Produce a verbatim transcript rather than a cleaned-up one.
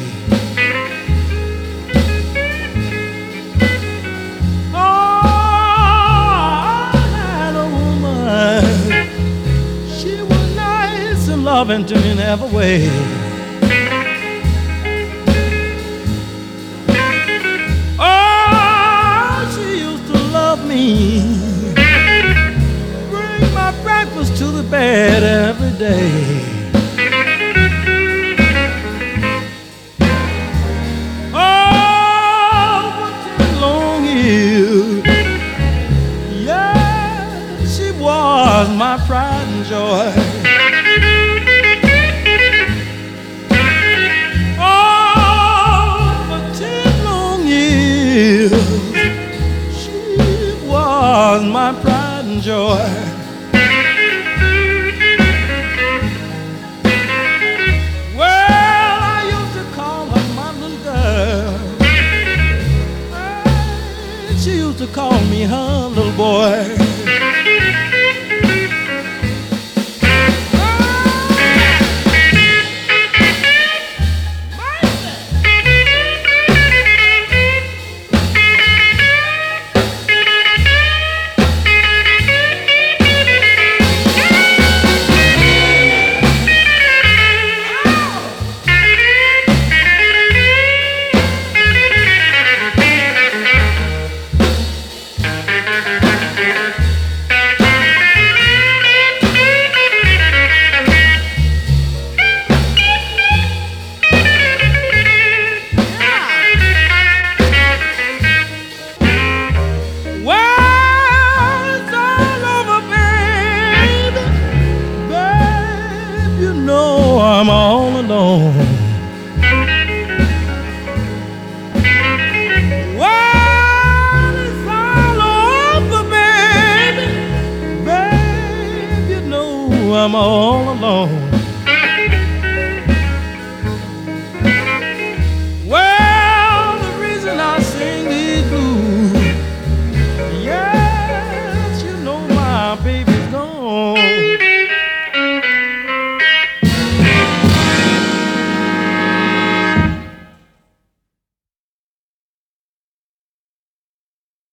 Oh, I had a woman. She was nice and loving to me in every way. Oh, she used to love me. Bring my breakfast to the bed every day. Was my pride and joy. Oh, for ten long years, she was my pride and joy. Well, I used to call her my little girl, and she used to call me her little boy. I'm all alone. Well, it's all over, baby. Baby, you know I'm all alone.